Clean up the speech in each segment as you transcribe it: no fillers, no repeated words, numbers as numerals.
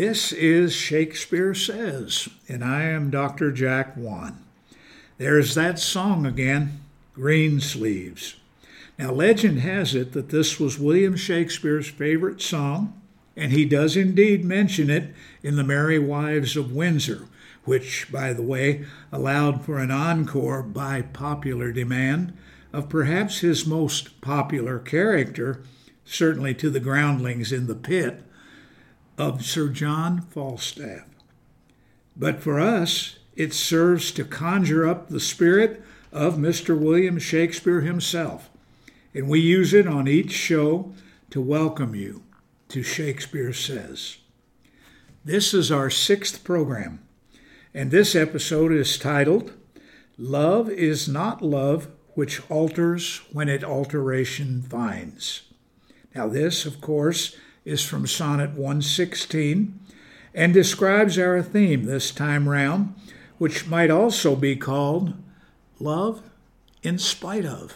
This is Shakespeare Says, and I am Dr. Jack Wan. There's that song again, Greensleeves. Now, legend has it that this was William Shakespeare's favorite song, and he does indeed mention it in The Merry Wives of Windsor, which, by the way, allowed for an encore by popular demand of perhaps his most popular character, certainly to the groundlings in the pit, of Sir John Falstaff. But for us, it serves to conjure up the spirit of Mr. William Shakespeare himself, and we use it on each show to welcome you to Shakespeare Says. This is our 6th program, and this episode is titled, Love is Not Love Which Alters When It Alteration Finds. Now this, of course, is from Sonnet 116 and describes our theme this time round, which might also be called Love in Spite of.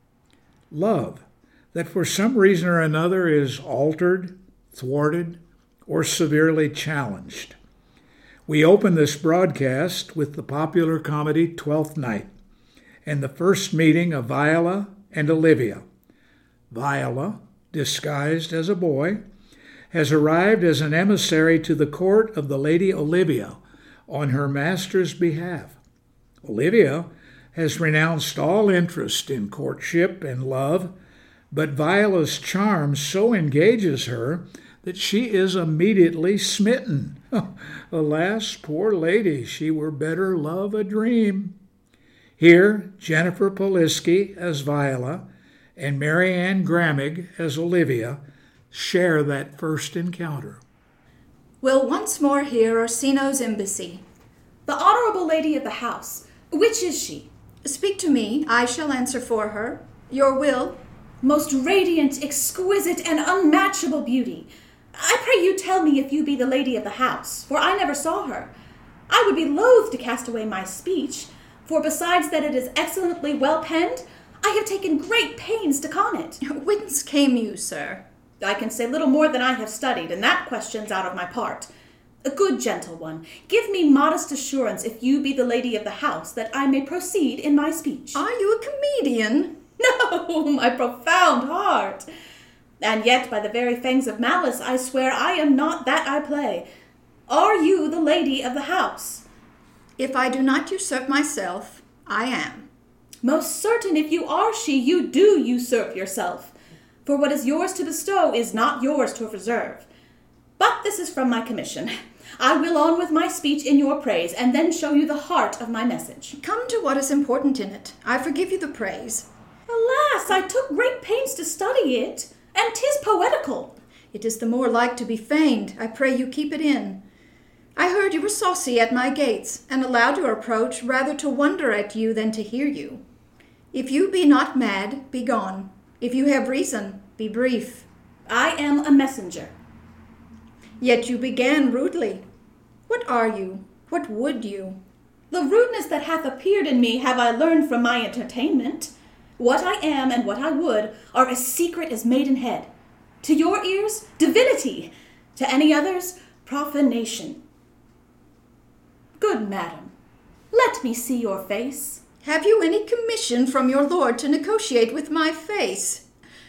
Love that for some reason or another is altered, thwarted, or severely challenged. We open this broadcast with the popular comedy Twelfth Night and the first meeting of Viola and Olivia. Viola, disguised as a boy, has arrived as an emissary to the court of the Lady Olivia on her master's behalf. Olivia has renounced all interest in courtship and love, but Viola's charm so engages her that she is immediately smitten. Alas, poor lady, she were better love a dream. Here, Jennifer Polisky as Viola and Mary Ann Grammig as Olivia share that first encounter. We'll once more hear Orsino's embassy. The honorable lady of the house, which is she? Speak to me, I shall answer for her. Your will? Most radiant, exquisite, and unmatchable beauty. I pray you tell me if you be the lady of the house, for I never saw her. I would be loath to cast away my speech, for besides that it is excellently well penned, I have taken great pains to con it. Whence came you, sir? I can say little more than I have studied, and that question's out of my part. A good gentle one, give me modest assurance if you be the lady of the house, that I may proceed in my speech. Are you a comedian? No, my profound heart. And yet, by the very fangs of malice, I swear I am not that I play. Are you the lady of the house? If I do not usurp myself, I am. Most certain if you are she, you do usurp yourself. For what is yours to bestow is not yours to reserve. But this is from my commission. I will on with my speech in your praise, and then show you the heart of my message. Come to what is important in it. I forgive you the praise. Alas, I took great pains to study it, and 'tis poetical. It is the more like to be feigned. I pray you keep it in. I heard you were saucy at my gates, and allowed your approach rather to wonder at you than to hear you. If you be not mad, be gone. If you have reason, be brief. I am a messenger. Yet you began rudely. What are you? What would you? The rudeness that hath appeared in me have I learned from my entertainment. What I am and what I would are as secret as maidenhead. To your ears, divinity. To any others, profanation. Good madam, let me see your face. Have you any commission from your lord to negotiate with my face?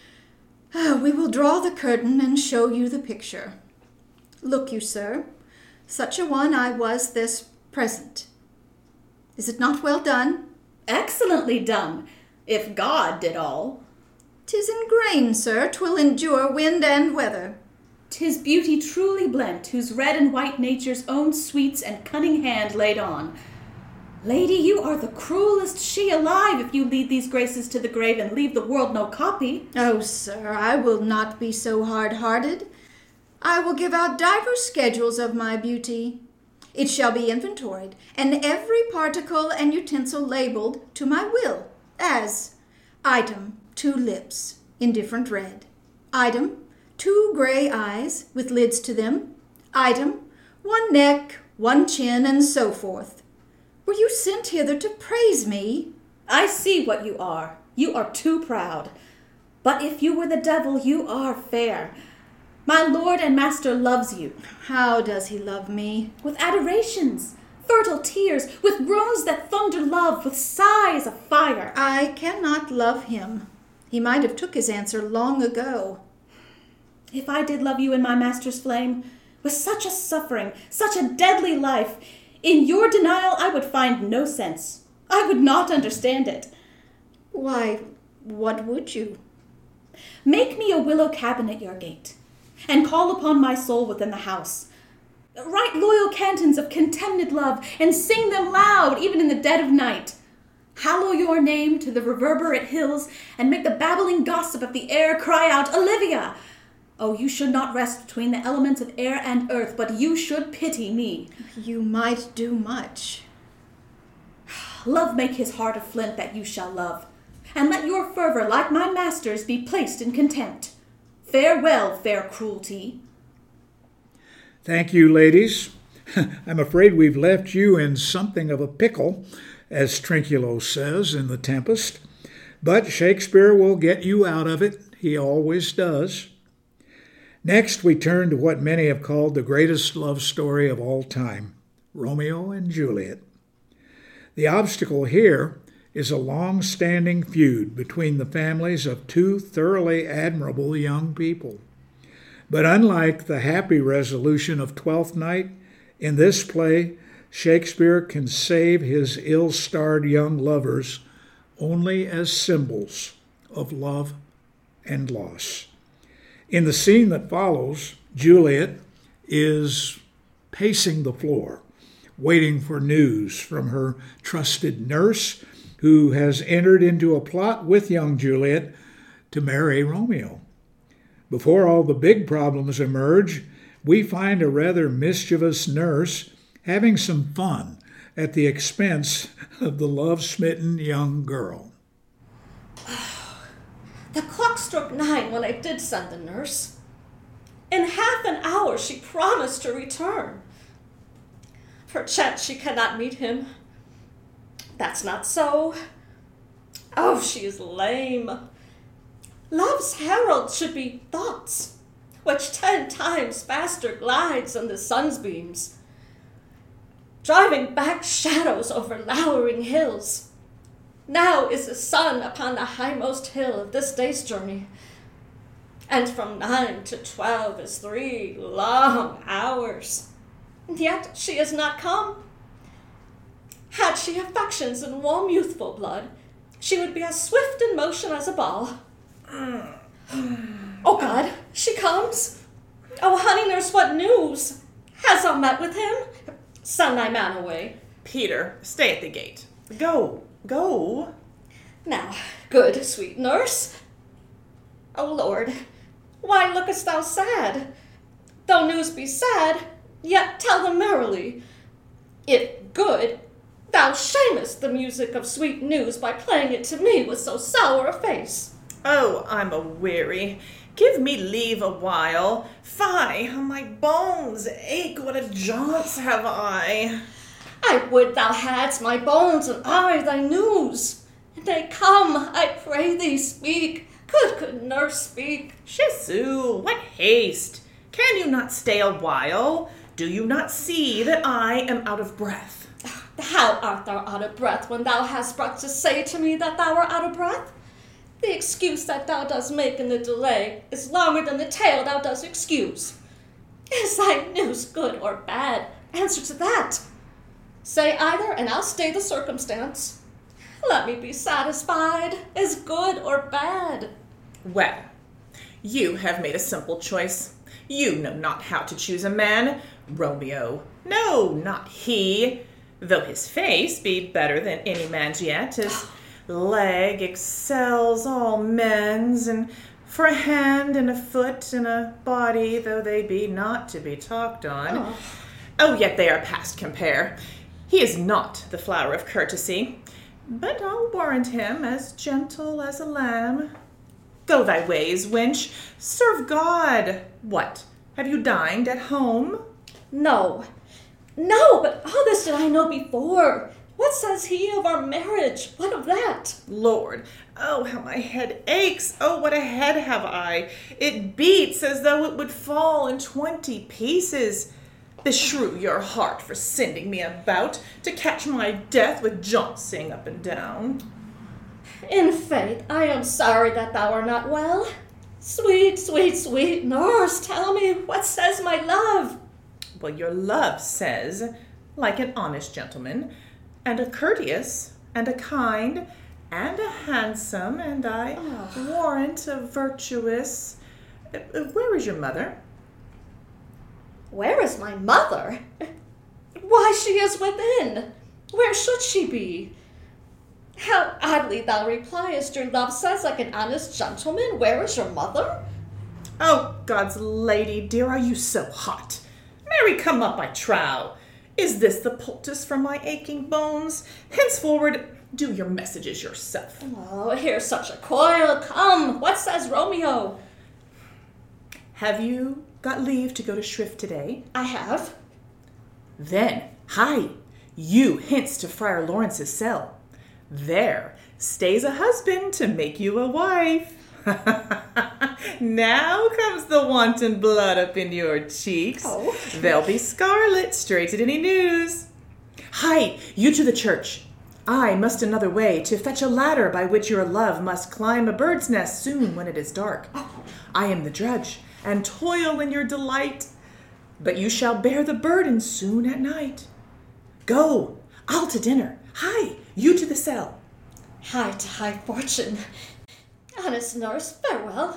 We will draw the curtain and show you the picture. Look you, sir, such a one I was this present. Is it not well done? Excellently done, if God did all. 'Tis in grain, sir, 'twill endure wind and weather. 'Tis beauty truly blent, whose red and white nature's own sweets and cunning hand laid on. Lady, you are the cruelest she alive if you lead these graces to the grave and leave the world no copy. Oh, sir, I will not be so hard-hearted. I will give out divers schedules of my beauty. It shall be inventoried, and every particle and utensil labeled to my will, as item, 2 lips, indifferent red. Item, 2 gray eyes with lids to them. Item, 1 neck, 1 chin, and so forth. Were you sent hither to praise me? I see what you are. You are too proud. But if you were the devil, you are fair. My lord and master loves you. How does he love me? With adorations, fertile tears, with groans that thunder love, with sighs of fire. I cannot love him. He might have took his answer long ago. If I did love you in my master's flame, with such a suffering, such a deadly life, in your denial I would find no sense. I would not understand it. Why, what would you? Make me a willow cabin at your gate, and call upon my soul within the house. Write loyal cantons of contemned love, and sing them loud even in the dead of night. Hallow your name to the reverberate hills, and make the babbling gossip of the air cry out, Olivia! Oh, you should not rest between the elements of air and earth, but you should pity me. You might do much. Love make his heart of flint that you shall love, and let your fervor, like my master's, be placed in contempt. Farewell, fair cruelty. Thank you, ladies. I'm afraid we've left you in something of a pickle, as Trinculo says in The Tempest, but Shakespeare will get you out of it. He always does. Next, we turn to what many have called the greatest love story of all time, Romeo and Juliet. The obstacle here is a long-standing feud between the families of two thoroughly admirable young people. But unlike the happy resolution of Twelfth Night, in this play, Shakespeare can save his ill-starred young lovers only as symbols of love and loss. In the scene that follows, Juliet is pacing the floor, waiting for news from her trusted nurse, who has entered into a plot with young Juliet to marry Romeo. Before all the big problems emerge, we find a rather mischievous nurse having some fun at the expense of the love-smitten young girl. The clock struck 9 when I did send the nurse. In half an hour she promised to return. Perchance she cannot meet him. That's not so. Oh, she is lame. Love's herald should be thoughts, which 10 times faster glides on the sun's beams, driving back shadows over lowering hills. Now is the sun upon the hindmost hill of this day's journey, and from 9 to 12 is 3 long hours, and yet she is not come. Had she affections and warm youthful blood, she would be as swift in motion as a ball. Oh God, she comes. Oh honey nurse, what news? Hast thou met with him? Send thy man away. Peter, stay at the gate. Go. Now, good sweet nurse. O Lord, why lookest thou sad? Though news be sad, yet tell them merrily. If good, thou shamest the music of sweet news by playing it to me with so sour a face. Oh, I'm a-weary. Give me leave a while. Fie, how my bones ache, what a jaunts have I. I would thou hadst my bones and I thy news. Nay, come, I pray thee, speak. Good nurse, speak. Jesu, what haste! Can you not stay a while? Do you not see that I am out of breath? How art thou out of breath when thou hast brought to say to me that thou art out of breath? The excuse that thou dost make in the delay is longer than the tale thou dost excuse. Is thy news good or bad? Answer to that. Say either, and I'll stay the circumstance. Let me be satisfied. Is good or bad? Well, you have made a simple choice. You know not how to choose a man. Romeo, no, not he. Though his face be better than any man's yet, his leg excels all men's, and for a hand and a foot and a body, though they be not to be talked on. Oh, yet they are past compare. He is not the flower of courtesy, but I'll warrant him as gentle as a lamb. Go thy ways, wench. Serve God. What, have you dined at home? No, but all this did I know before. What says he of our marriage? What of that? Lord, oh, how my head aches. Oh, what a head have I. It beats as though it would fall in 20 pieces. Beshrew your heart for sending me about to catch my death with jouncing up and down. In faith, I am sorry that thou art not well. Sweet, sweet, sweet nurse, tell me, what says my love? Well, your love says, like an honest gentleman, and a courteous, and a kind, and a handsome, and I warrant a virtuous. Where is your mother? Where is my mother? Why, she is within. Where should she be? How oddly thou repliest, your love says like an honest gentleman. Where is your mother? Oh, God's lady, dear, are you so hot? Marry, come up, I trow. Is this the poultice for my aching bones? Henceforward, do your messages yourself. Oh, here's such a coil. Come, what says Romeo? Have you got leave to go to shrift today? I have. Then, hi, you hence to Friar Lawrence's cell. There stays a husband to make you a wife. Now comes the wanton blood up in your cheeks. Oh. They'll be scarlet straight at any news. Hi, you to the church. I must another way to fetch a ladder by which your love must climb a bird's nest soon when it is dark. I am the drudge, and toil in your delight, but you shall bear the burden soon at night. Go, I'll to dinner. Hi, you to the cell. Hi to high fortune. Honest nurse, farewell.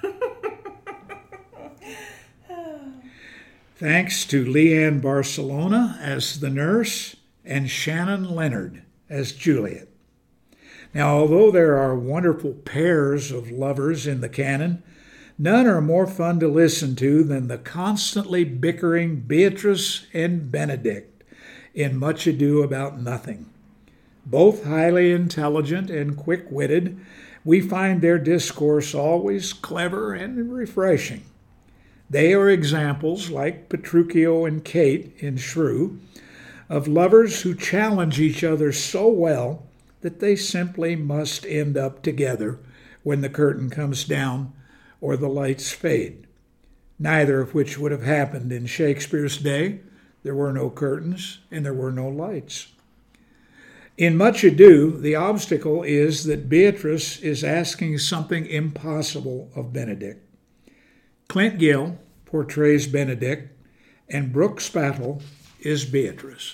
Thanks to Leanne Barcelona as the nurse and Shannon Leonard as Juliet. Now, although there are wonderful pairs of lovers in the canon, none are more fun to listen to than the constantly bickering Beatrice and Benedict in Much Ado About Nothing. Both highly intelligent and quick-witted, we find their discourse always clever and refreshing. They are examples, like Petruchio and Kate in Shrew, of lovers who challenge each other so well that they simply must end up together when the curtain comes down or the lights fade, neither of which would have happened in Shakespeare's day. There were no curtains and there were no lights. In Much Ado, the obstacle is that Beatrice is asking something impossible of Benedict. Clint Gill portrays Benedict, and Brooke Spattle is Beatrice.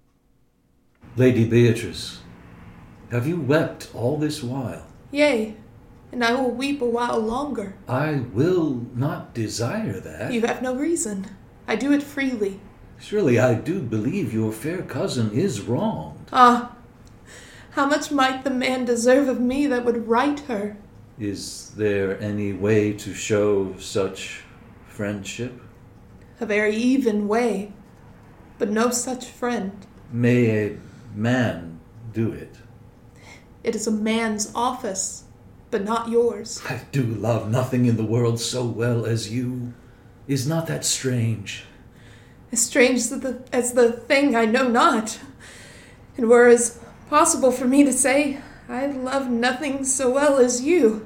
Lady Beatrice, have you wept all this while? Yea, and I will weep a while longer. I will not desire that. You have no reason. I do it freely. Surely I do believe your fair cousin is wronged. Ah, how much might the man deserve of me that would right her? Is there any way to show such friendship? A very even way, but no such friend. May a man do it? It is a man's office, but not yours. I do love nothing in the world so well as you. Is not that strange? As strange as the thing I know not. And were as possible for me to say, I love nothing so well as you.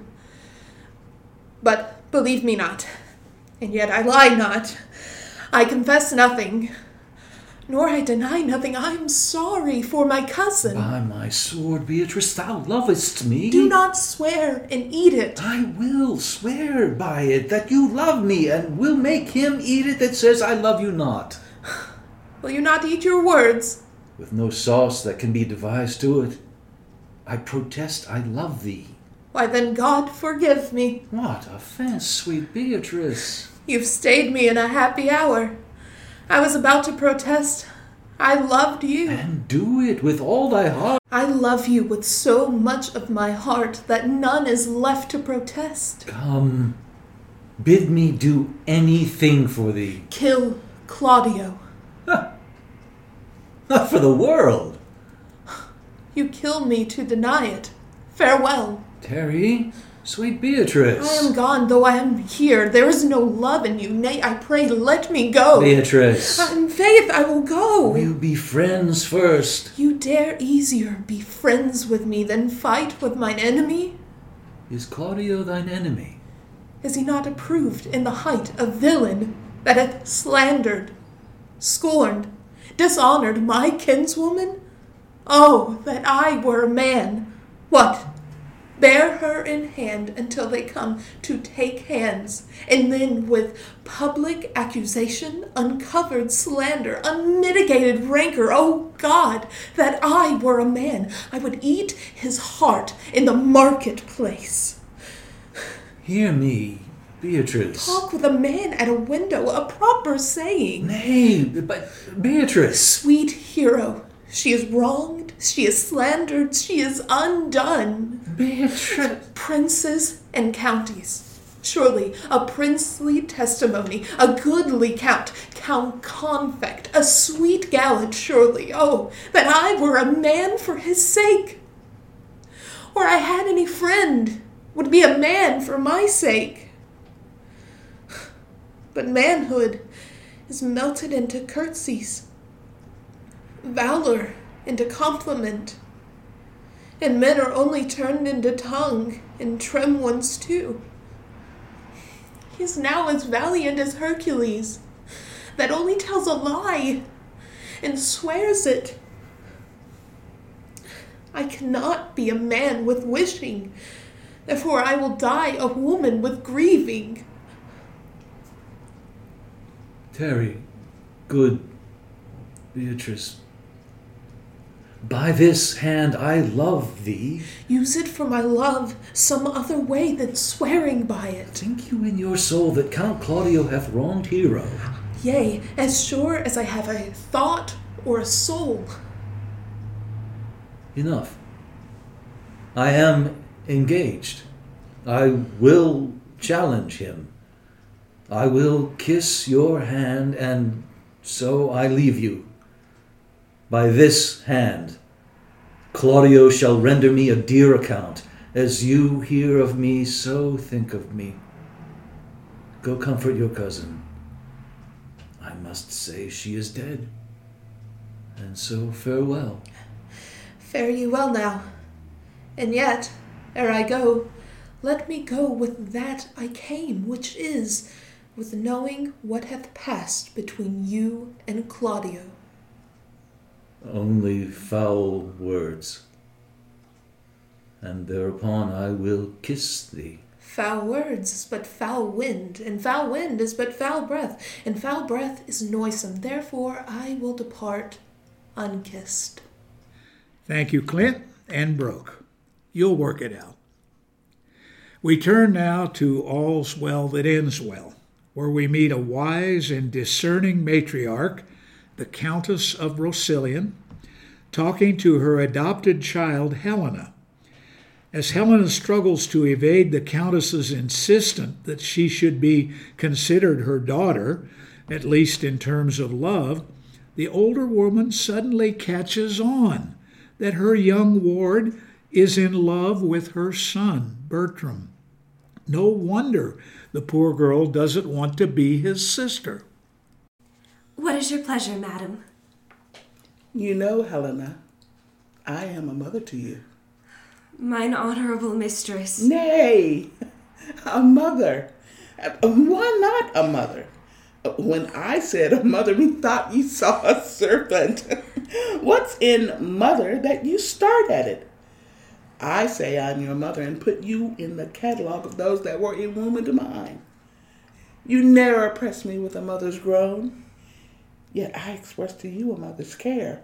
But believe me not, and yet I lie not. I confess nothing, nor I deny nothing. I am sorry for my cousin. By my sword, Beatrice, thou lovest me. Do not swear and eat it. I will swear by it that you love me, and will make him eat it that says I love you not. Will you not eat your words? With no sauce that can be devised to it. I protest I love thee. Why then God forgive me. What offense, sweet Beatrice? You've stayed me in a happy hour. I was about to protest. I loved you. And do it with all thy heart. I love you with so much of my heart that none is left to protest. Come, bid me do anything for thee. Kill Claudio. Not for the world. You kill me to deny it. Farewell. Tarry, Sweet Beatrice. I am gone, though I am here. There is no love in you. Nay, I pray, let me go. Beatrice. In faith, I will go. We'll be friends first. You dare easier be friends with me than fight with mine enemy? Is Claudio thine enemy? Is he not approved in the height a villain that hath slandered, scorned, dishonored my kinswoman? Oh, that I were a man! What? Bear her in hand until they come to take hands, and then with public accusation, uncovered slander, unmitigated rancor, oh God, that I were a man, I would eat his heart in the marketplace. Hear me, Beatrice. Talk with a man at a window, a proper saying. Nay, but Beatrice. Sweet hero, she is wronged, she is slandered, she is undone. Beatrice. Princes and counties. Surely a princely testimony, a goodly count, Count Confect, a sweet gallant, surely. Oh, that I were a man for his sake. Or I had any friend, would be a man for my sake. But manhood is melted into curtsies, valor into compliment, and men are only turned into tongue, and trim ones too. He is now as valiant as Hercules, that only tells a lie and swears it. I cannot be a man with wishing, therefore I will die a woman with grieving. Tarry, good Beatrice. By this hand I love thee. Use it for my love some other way than swearing by it. Think you in your soul that Count Claudio hath wronged Hero? Yea, as sure as I have a thought or a soul. Enough. I am engaged. I will challenge him. I will kiss your hand, and so I leave you. By this hand, Claudio shall render me a dear account. As you hear of me, so think of me. Go comfort your cousin. I must say she is dead. And so farewell. Fare ye well now. And yet, ere I go, let me go with that I came, which is, with knowing what hath passed between you and Claudio. Only foul words, and thereupon I will kiss thee. Foul words is but foul wind, and foul wind is but foul breath, and foul breath is noisome. Therefore I will depart unkissed. Thank you, Clint and Brooke. You'll work it out. We turn now to All's Well That Ends Well, where we meet a wise and discerning matriarch, the Countess of Rossillion, talking to her adopted child, Helena. As Helena struggles to evade the Countess's insistence that she should be considered her daughter, at least in terms of love, the older woman suddenly catches on that her young ward is in love with her son, Bertram. No wonder the poor girl doesn't want to be his sister. What is your pleasure, madam? You know, Helena, I am a mother to you. Mine honorable mistress. Nay, a mother. Why not a mother? When I said a mother, methought you saw a serpent. What's in mother that you start at it? I say I'm your mother and put you in the catalog of those that were in womb into mine. You ne'er oppressed me with a mother's groan, yet I express to you a mother's care.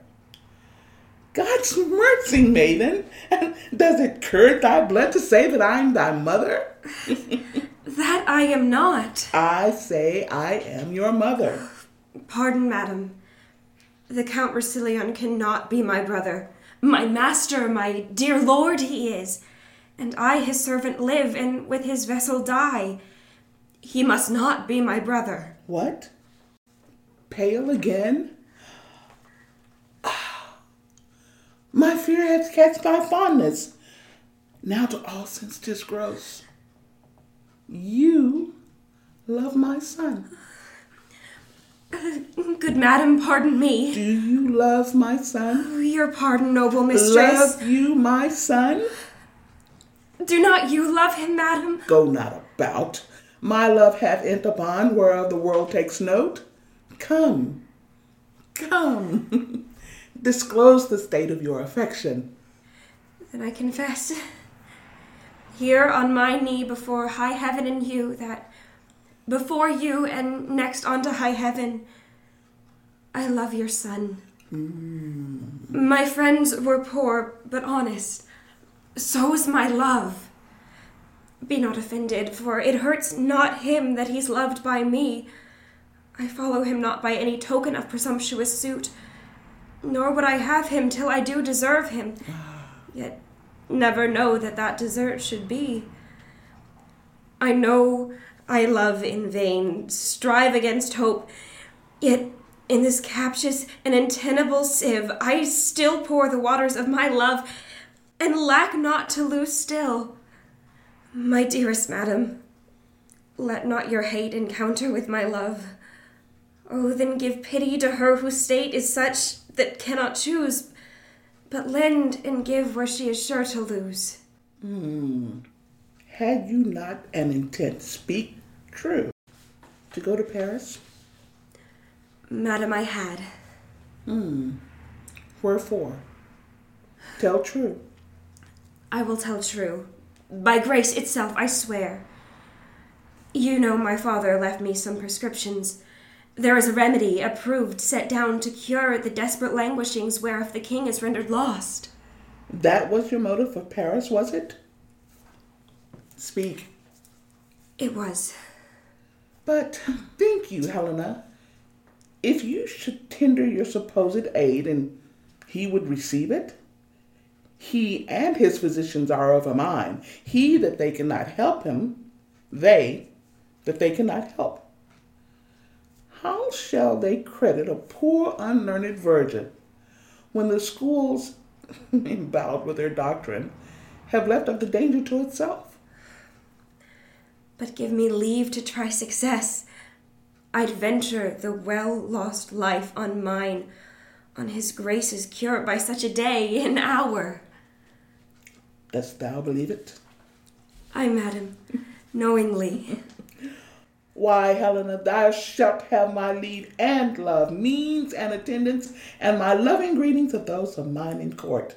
God's mercy, maiden, does it curd thy blood to say that I'm thy mother? That I am not. I say I am your mother. Pardon, madam. The Count Rossillion cannot be my brother. My master, my dear lord he is, and I his servant live, and with his vessel die. He must not be my brother. What? Pale again? My fear hath catched thy fondness. Now to all sense 'tis gross. you love my son? Good madam, pardon me. Do you love my son? Your pardon, noble mistress. Love you my son? Do not you love him, madam? Go not about. My love hath ent upon whereof the world takes note. Come, come, disclose the state of your affection. Then I confess, here on my knee before high heaven and you, that before you and next unto high heaven, I love your son. My friends were poor but honest. So's my love. Be not offended, for it hurts not him that he's loved by me. I follow him not by any token of presumptuous suit, nor would I have him till I do deserve him, yet never know that that desert should be. I know I love in vain, strive against hope, yet in this captious and untenable sieve I still pour the waters of my love, and lack not to lose still. My dearest madam, let not your hate encounter with my love. Oh, then give pity to her whose state is such that cannot choose, but lend and give where she is sure to lose. Had you not an intent, speak true, to go to Paris? Madam, I had. Wherefore? Tell true. I will tell true. By grace itself, I swear. You know my father left me some prescriptions. There is a remedy approved, set down to cure the desperate languishings whereof the king is rendered lost. That was your motive for Paris, was it? Speak. It was. But think you, Helena, if you should tender your supposed aid and he would receive it? He and his physicians are of a mind. He that they cannot help him, they that they cannot help. How shall they credit a poor unlearned virgin when the schools, endowed with their doctrine, have left up the danger to itself? But give me leave to try success. I'd venture the well-lost life on mine, on his grace's cure by such a day and hour. Dost thou believe it? Aye, madam, knowingly. Why, Helena, thou shalt have my leave and love, means and attendance, and my loving greetings of those of mine in court.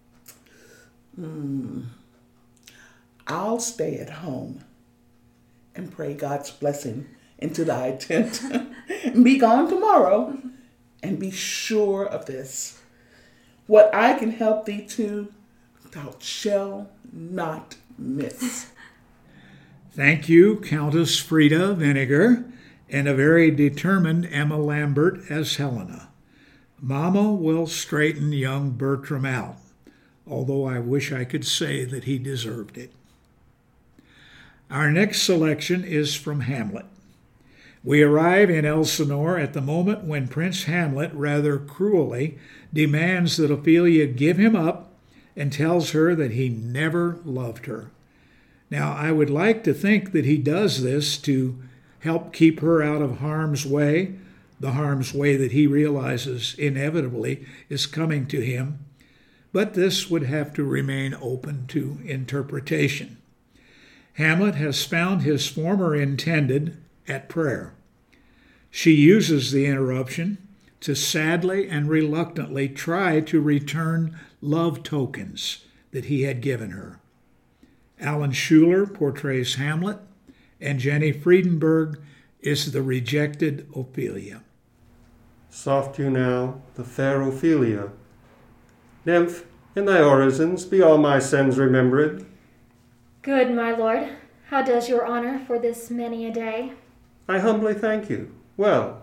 I'll stay at home and pray God's blessing into thy tent. Be gone tomorrow, and be sure of this. What I can help thee to, thou shalt not miss. Thank you, Countess Frida Vinegar, and a very determined Emma Lambert as Helena. Mama will straighten young Bertram out, although I wish I could say that he deserved it. Our next selection is from Hamlet. We arrive in Elsinore at the moment when Prince Hamlet rather cruelly demands that Ophelia give him up and tells her that he never loved her. Now, I would like to think that he does this to help keep her out of harm's way, the harm's way that he realizes inevitably is coming to him, but this would have to remain open to interpretation. Hamlet has found his former intended at prayer. She uses the interruption to sadly and reluctantly try to return love tokens that he had given her. Alan Schuler portrays Hamlet, and Jenny Friedenberg is the rejected Ophelia. Soft you now, the fair Ophelia. Nymph, in thy orisons be all my sins remembered. Good, my lord. How does your honor for this many a day? I humbly thank you. Well.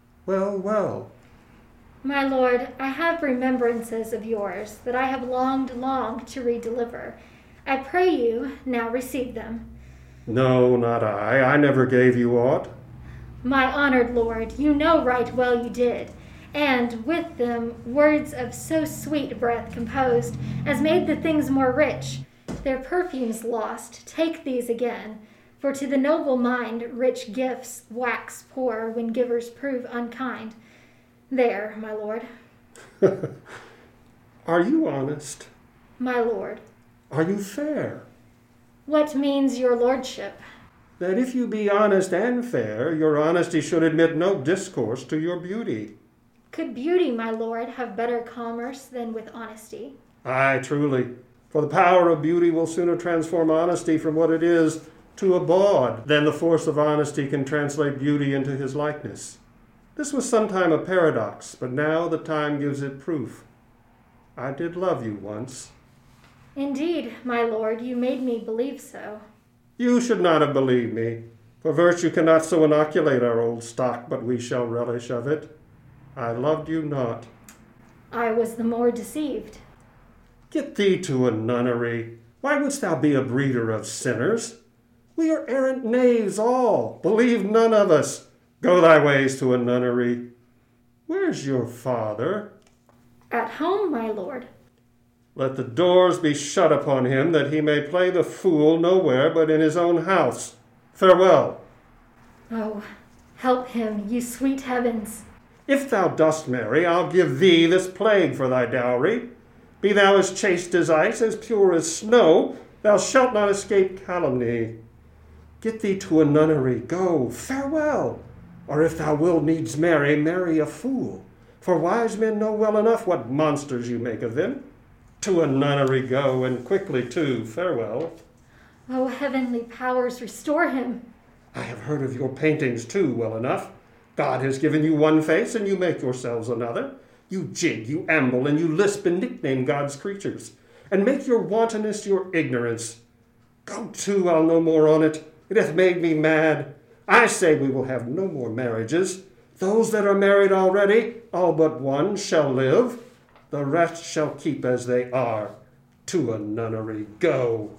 My lord, I have remembrances of yours that I have longed to redeliver. I pray you now receive them. No, not I. I never gave you aught. My honored lord, you know right well you did, and with them words of so sweet breath composed as made the things more rich. Their perfumes lost, take these again. For to the noble mind rich gifts wax poor when givers prove unkind. There, my lord. Are you honest? My lord. Are you fair? What means your lordship? That if you be honest and fair, your honesty should admit no discourse to your beauty. Could beauty, my lord, have better commerce than with honesty? Aye, truly. For the power of beauty will sooner transform honesty from what it is to a bawd than the force of honesty can translate beauty into his likeness. This was sometime a paradox, but now the time gives it proof. I did love you once. Indeed, my lord, you made me believe so. You should not have believed me, for virtue cannot so inoculate our old stock, but we shall relish of it. I loved you not. I was the more deceived. Get thee to a nunnery. Why wouldst thou be a breeder of sinners? We are errant knaves all, believe none of us. Go thy ways to a nunnery. Where's your father? At home, my lord. Let the doors be shut upon him, that he may play the fool nowhere but in his own house. Farewell. Oh, help him, you sweet heavens. If thou dost marry, I'll give thee this plague for thy dowry. Be thou as chaste as ice, as pure as snow, thou shalt not escape calumny. Get thee to a nunnery, go, farewell. Or if thou wilt needs marry a fool. For wise men know well enough what monsters you make of them. To a nunnery go, and quickly too, farewell. Oh, heavenly powers, restore him. I have heard of your paintings too well enough. God has given you one face, and you make yourselves another. You jig, you amble, and you lisp and nickname God's creatures, and make your wantonness your ignorance. Go to, I'll no more on it. It hath made me mad. I say we will have no more marriages. Those that are married already, all but one, shall live. The rest shall keep as they are. To a nunnery go.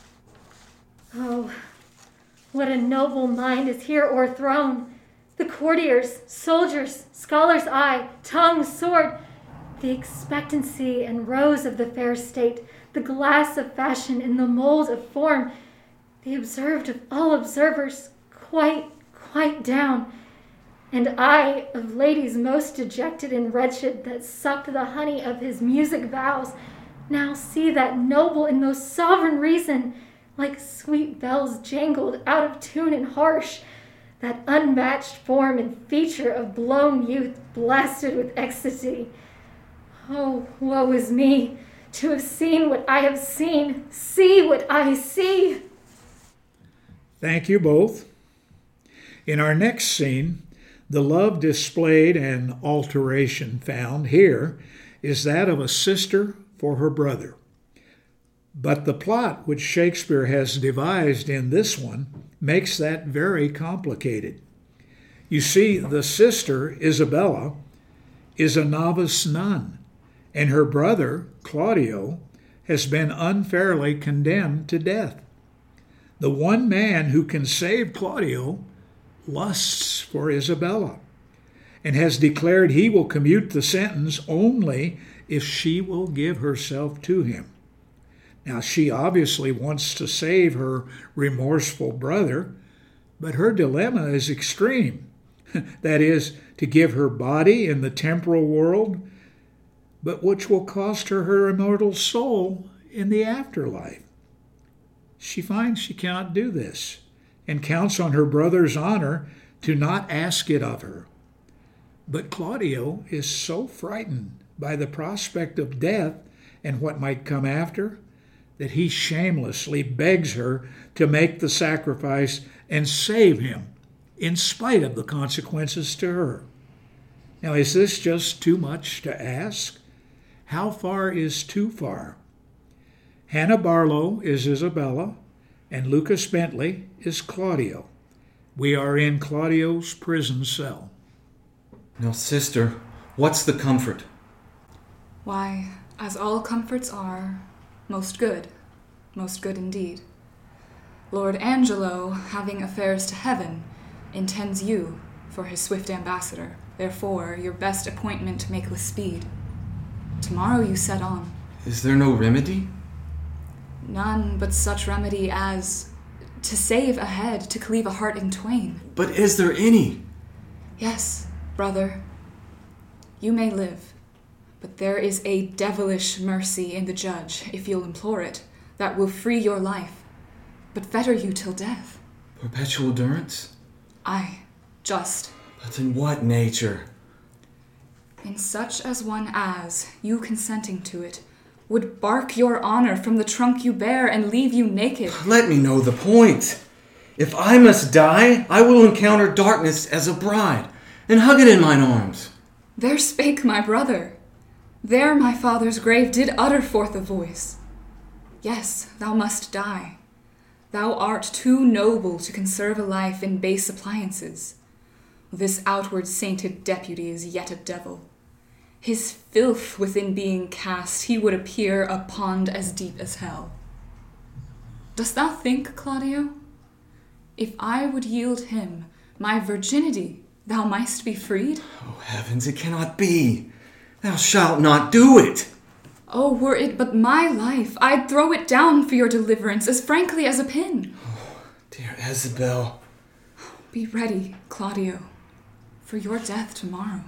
Oh, what a noble mind is here o'erthrown. The courtiers, soldiers, scholar's eye, tongue, sword, the expectancy and rose of the fair state, the glass of fashion in the mold of form, the observed of all observers, quite down. And I, of ladies most dejected and wretched, that sucked the honey of his music vows, now see that noble and most sovereign reason, like sweet bells jangled out of tune and harsh, that unmatched form and feature of blown youth blasted with ecstasy. Oh, woe is me, to have seen what I have seen, see what I see. Thank you both. In our next scene, the love displayed and alteration found here is that of a sister for her brother. But the plot which Shakespeare has devised in this one makes that very complicated. You see, the sister, Isabella, is a novice nun, and her brother, Claudio, has been unfairly condemned to death. The one man who can save Claudio lusts for Isabella and has declared he will commute the sentence only if she will give herself to him. Now, she obviously wants to save her remorseful brother, but her dilemma is extreme. That is, to give her body in the temporal world, but which will cost her her immortal soul in the afterlife. She finds she cannot do this and counts on her brother's honor to not ask it of her. But Claudio is so frightened by the prospect of death and what might come after that he shamelessly begs her to make the sacrifice and save him in spite of the consequences to her. Now, is this just too much to ask? How far is too far? Hannah Barlow is Isabella, and Lucas Bentley is Claudio. We are in Claudio's prison cell. Now, sister, what's the comfort? Why, as all comforts are, most good indeed. Lord Angelo, having affairs to heaven, intends you for his swift ambassador. Therefore, your best appointment make with speed. Tomorrow you set on. Is there no remedy? None but such remedy as to save a head, to cleave a heart in twain. But is there any? Yes, brother, you may live, but there is a devilish mercy in the judge, if you'll implore it, that will free your life, but fetter you till death. Perpetual durance? Aye, just. But in what nature? In such as one as, you consenting to it, would bark your honor from the trunk you bear and leave you naked. Let me know the point. If I must die, I will encounter darkness as a bride, and hug it in mine arms. There spake my brother. There my father's grave did utter forth a voice. Yes, thou must die. Thou art too noble to conserve a life in base appliances. This outward sainted deputy is yet a devil. His filth within being cast, he would appear a pond as deep as hell. Dost thou think, Claudio, if I would yield him my virginity, thou mightst be freed? Oh, heavens, it cannot be. Thou shalt not do it. Oh, were it but my life, I'd throw it down for your deliverance as frankly as a pin. Oh, dear Isabel. Be ready, Claudio, for your death tomorrow.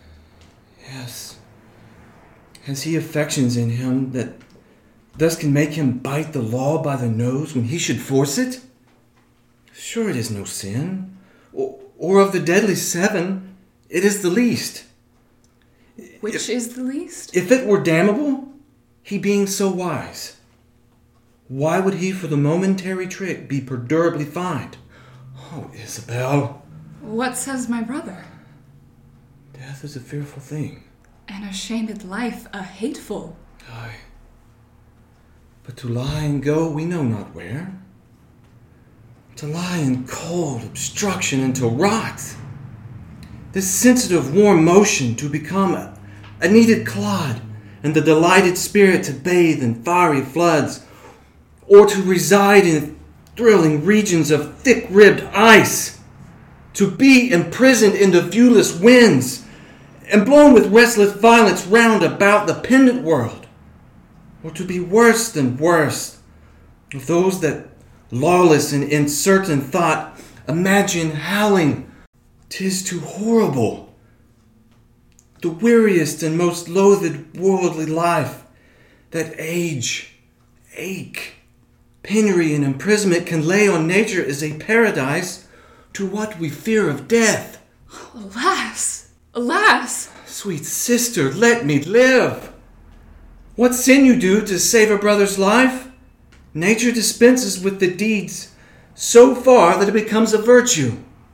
Yes. Has he affections in him that thus can make him bite the law by the nose when he should force it? Sure it is no sin, or of the deadly 7, it is the least. Which is the least? If it were damnable, he being so wise, why would he for the momentary trick be perdurably fined? Oh, Isabel. What says my brother? Death is a fearful thing. And a shamed life a hateful. Aye. But to lie and go we know not where. To lie in cold obstruction and to rot. This sensitive warm motion to become a needed clod, and the delighted spirit to bathe in fiery floods, or to reside in thrilling regions of thick-ribbed ice, to be imprisoned in the viewless winds, and blown with restless violence round about the pendant world, or to be worse than worst of those that, lawless and uncertain thought, imagine howling, 'tis too horrible. The weariest and most loathed worldly life, that age, ache, penury, and imprisonment can lay on nature is a paradise to what we fear of death. Alas! Alas! Sweet sister, let me live. What sin you do to save a brother's life, nature dispenses with the deeds so far that it becomes a virtue.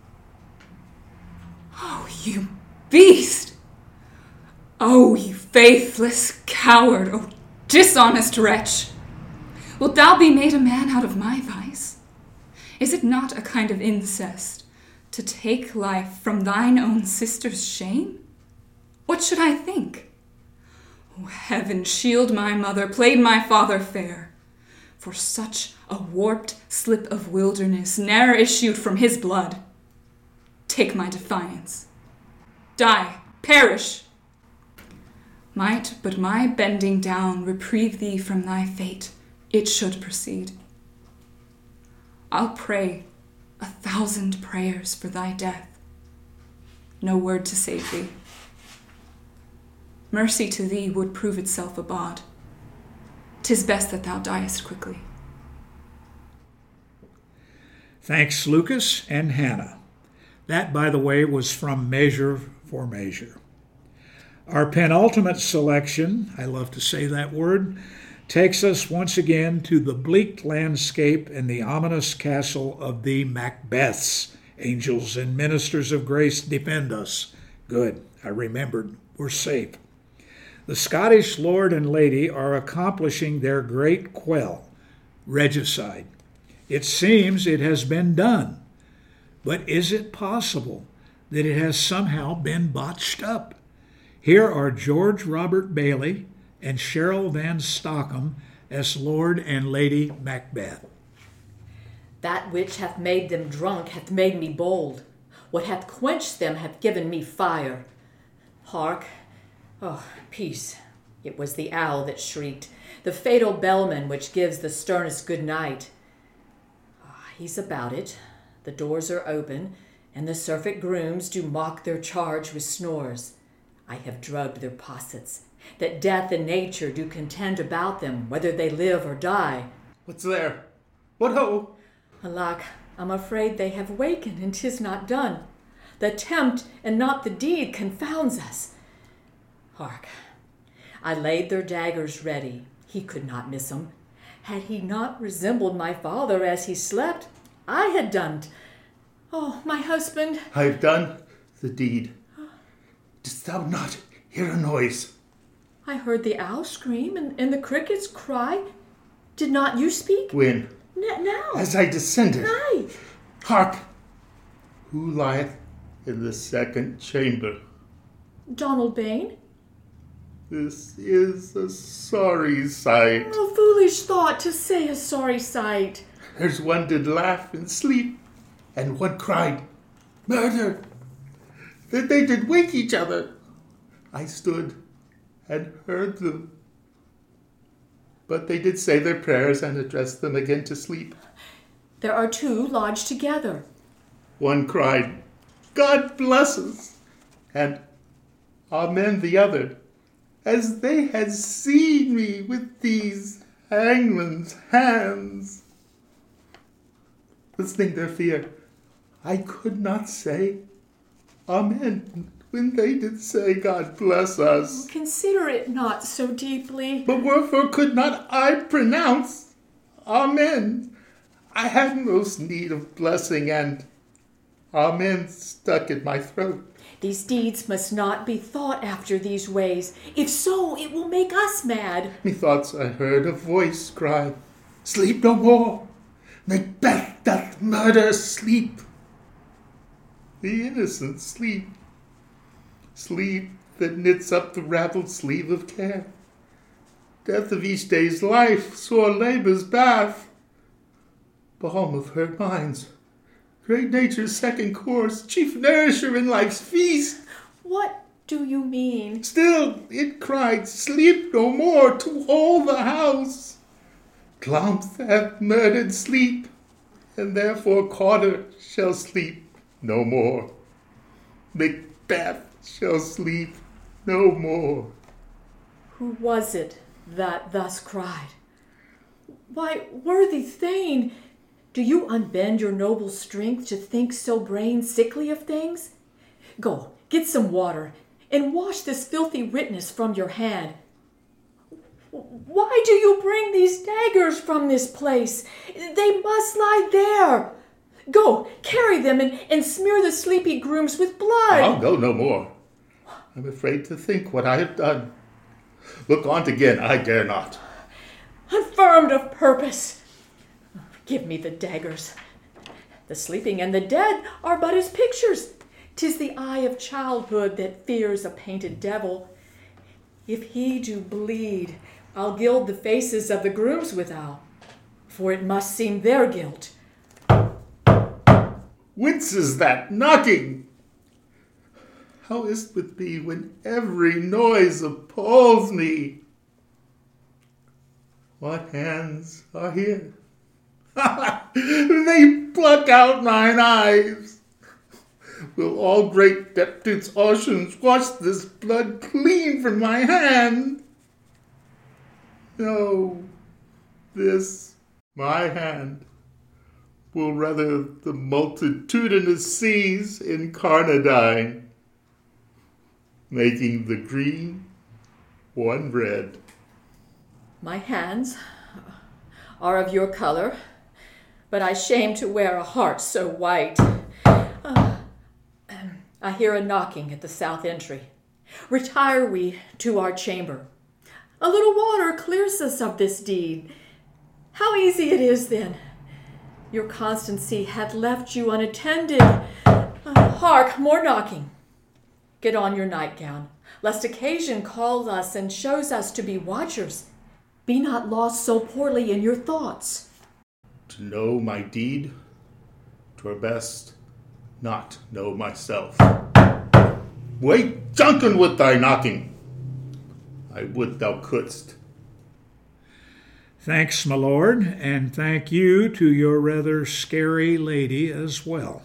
Oh, you beast! Oh, you faithless coward! Oh, dishonest wretch! Wilt thou be made a man out of my vice? Is it not a kind of incest to take life from thine own sister's shame? What should I think? Oh, heaven shield my mother, played my father fair, for such a warped slip of wilderness ne'er issued from his blood. Take my defiance. Die, perish! Might but my bending down reprieve thee from thy fate, it should proceed. I'll pray 1,000 prayers for thy death. No word to save thee. Mercy to thee would prove itself a bawd. 'Tis best that thou diest quickly. Thanks, Lucas and Hannah. That, by the way, was from Measure for Measure. Our penultimate selection, I love to say that word, takes us once again to the bleak landscape and the ominous castle of the Macbeths. Angels and ministers of grace defend us. Good, I remembered, we're safe. The Scottish lord and lady are accomplishing their great quell, regicide. It seems it has been done, but is it possible that it has somehow been botched up? Here are George Robert Bailey and Cheryl Van Stockham as Lord and Lady Macbeth. That which hath made them drunk hath made me bold. What hath quenched them hath given me fire. Hark! Oh, peace! It was the owl that shrieked, the fatal bellman which gives the sternest good night. He's about it. The doors are open, and the surfeit grooms do mock their charge with snores. I have drugged their possets, that death and nature do contend about them, whether they live or die. What's there? What ho? Alack, I'm afraid they have wakened, and 'tis not done. The attempt and not the deed confounds us. Hark, I laid their daggers ready. He could not miss 'em. Had he not resembled my father as he slept, I had done't. Oh, my husband. I have done the deed. Didst thou not hear a noise? I heard the owl scream and the crickets cry. Did not you speak? When? Now. As I descended. Aye. Hark! Who lieth in the second chamber? Donald Bain. This is a sorry sight. A foolish thought to say a sorry sight. There's one did laugh and sleep, and one cried, Murder! That they did wake each other. I stood and heard them. But they did say their prayers and address them again to sleep. There are two lodged together. One cried, God bless us, and Amen the other, as they had seen me with these hangman's hands. Listening their fear, I could not say Amen when they did say God bless us. Consider it not so deeply. But wherefore could not I pronounce Amen? I had most need of blessing, and Amen stuck in my throat. These deeds must not be thought after these ways. If so, it will make us mad. Methoughts I heard a voice cry, Sleep no more. Macbeth doth murder sleep. The innocent sleep. Sleep that knits up the raveled sleeve of care. Death of each day's life, sore labor's bath. Balm of her minds. Great nature's second course, chief nourisher in life's feast. What do you mean? Still it cried, Sleep no more to all the house. Glump hath murdered sleep, and therefore Corder shall sleep no more. Macbeth shall sleep no more. Who was it that thus cried? Why, worthy Thane, do you unbend your noble strength to think so brain sickly of things? Go, get some water, and wash this filthy witness from your hand. Why do you bring these daggers from this place? They must lie there. Go, carry them and smear the sleepy grooms with blood. I'll go no more. I'm afraid to think what I have done. Look on't again, I dare not. Confirmed of purpose. Give me the daggers. The sleeping and the dead are but as pictures. 'Tis the eye of childhood that fears a painted devil. If he do bleed, I'll gild the faces of the grooms withal, for it must seem their guilt. Whence is that knocking? How is't with me when every noise appalls me? What hands are here? They pluck out mine eyes. Will all great Neptune's oceans wash this blood clean from my hand? No, this, my hand, will rather the multitudinous seas incarnadine, making the green one red. My hands are of your color, but I shame to wear a heart so white. I hear a knocking at the south entry. Retire we to our chamber. A little water clears us of this deed. How easy it is, then. Your constancy hath left you unattended. Hark, more knocking. Get on your nightgown, lest occasion calls us and shows us to be watchers. Be not lost so poorly in your thoughts. To know my deed, 'twere best not know myself. Wait, Duncan, with thy knocking. I would thou couldst. Thanks, my lord, and thank you to your rather scary lady as well.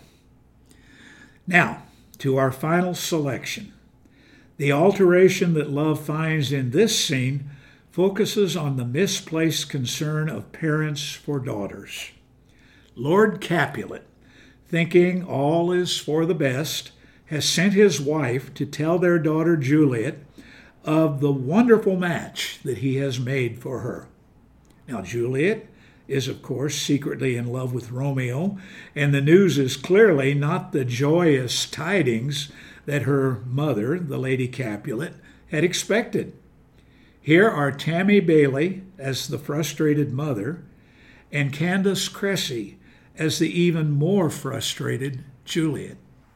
Now, to our final selection. The alteration that love finds in this scene focuses on the misplaced concern of parents for daughters. Lord Capulet, thinking all is for the best, has sent his wife to tell their daughter Juliet of the wonderful match that he has made for her. Now, Juliet is, of course, secretly in love with Romeo, and the news is clearly not the joyous tidings that her mother, the Lady Capulet, had expected. Here are Tammy Bailey as the frustrated mother, and Candace Cressy as the even more frustrated Juliet.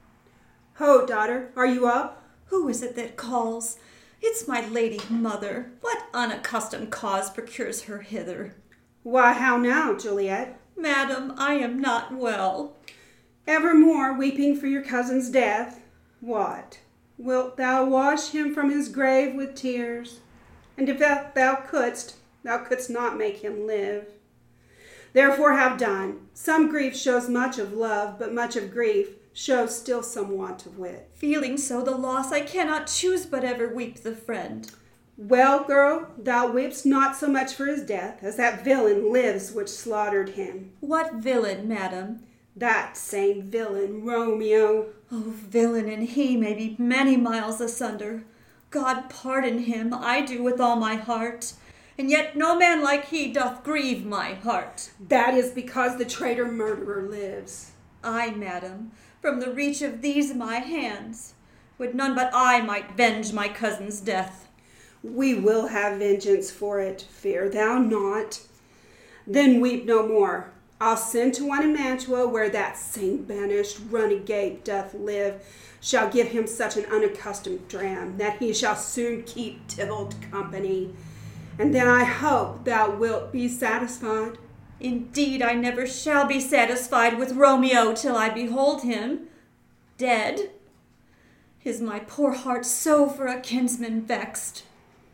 Ho, daughter, are you up? Who is it that calls? It's my lady mother. What unaccustomed cause procures her hither? Why, how now, Juliet? Madam, I am not well. Evermore weeping for your cousin's death. What? Wilt thou wash him from his grave with tears? And if thou couldst not make him live. Therefore have done. Some grief shows much of love, but much of grief shows still some want of wit. Feeling so the loss, I cannot choose but ever weep the friend. Well, girl, thou weepst not so much for his death as that villain lives which slaughtered him. What villain, madam? That same villain, Romeo. Oh, villain and he may be many miles asunder. God pardon him, I do with all my heart. And yet no man like he doth grieve my heart. That is because the traitor murderer lives. Ay, madam, from the reach of these my hands, would none but I might venge my cousin's death. We will have vengeance for it, fear thou not. Then weep no more. I'll send to one in Mantua, where that same banished renegade doth live, shall give him such an unaccustomed dram, that he shall soon keep Tybalt company. And then I hope thou wilt be satisfied. Indeed, I never shall be satisfied with Romeo till I behold him dead. Is my poor heart so for a kinsman vexed?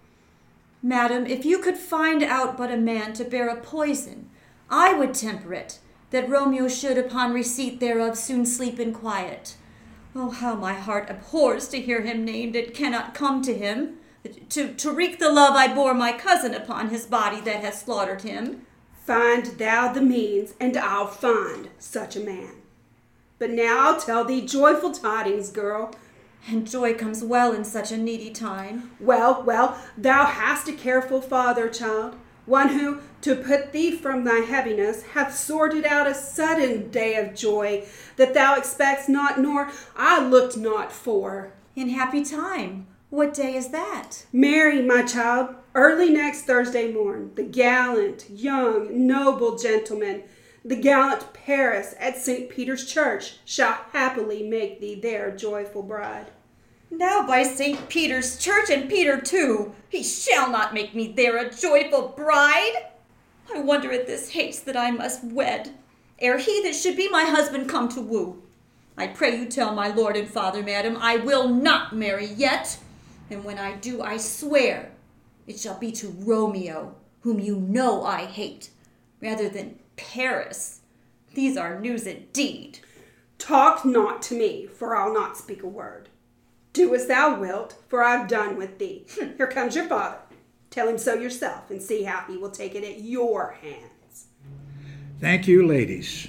Madam, if you could find out but a man to bear a poison, I would temper it, that Romeo should upon receipt thereof soon sleep in quiet. Oh, how my heart abhors to hear him named, it cannot come to him, to wreak the love I bore my cousin upon his body that hath slaughtered him. Find thou the means, and I'll find such a man. But now I'll tell thee joyful tidings, girl. And joy comes well in such a needy time. Well, thou hast a careful father, child, one who, to put thee from thy heaviness, hath sorted out a sudden day of joy that thou expects not, nor I looked not for. In happy time. What day is that? Marry, my child, early next Thursday morn, the gallant, young, noble gentleman, the gallant Paris at St. Peter's Church, shall happily make thee their joyful bride. Now by St. Peter's Church, and Peter too, he shall not make me there a joyful bride. I wonder at this haste that I must wed, ere he that should be my husband come to woo. I pray you tell my lord and father, madam, I will not marry yet, and when I do, I swear it shall be to Romeo, whom you know I hate, rather than Paris. These are news indeed. Talk not to me, for I'll not speak a word. Do as thou wilt, for I've done with thee. Here comes your father. Tell him so yourself, and see how he will take it at your hands. Thank you, ladies.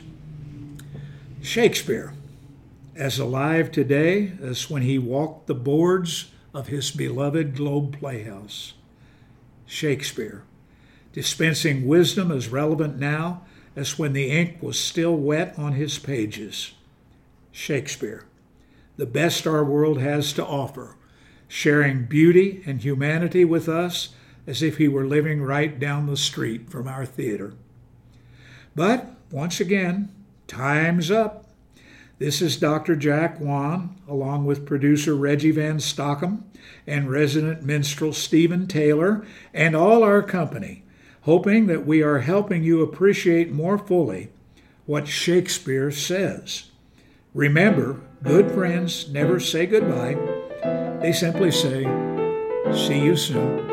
Shakespeare, as alive today as when he walked the boards of his beloved Globe Playhouse. Shakespeare, dispensing wisdom as relevant now as when the ink was still wet on his pages. Shakespeare, the best our world has to offer, sharing beauty and humanity with us as if he were living right down the street from our theater. But, once again, time's up. This is Dr. Jack Wan, along with producer Reggie Van Stockham and resident minstrel Stephen Taylor, and all our company, hoping that we are helping you appreciate more fully what Shakespeare says. Remember, good friends never say goodbye. They simply say, see you soon.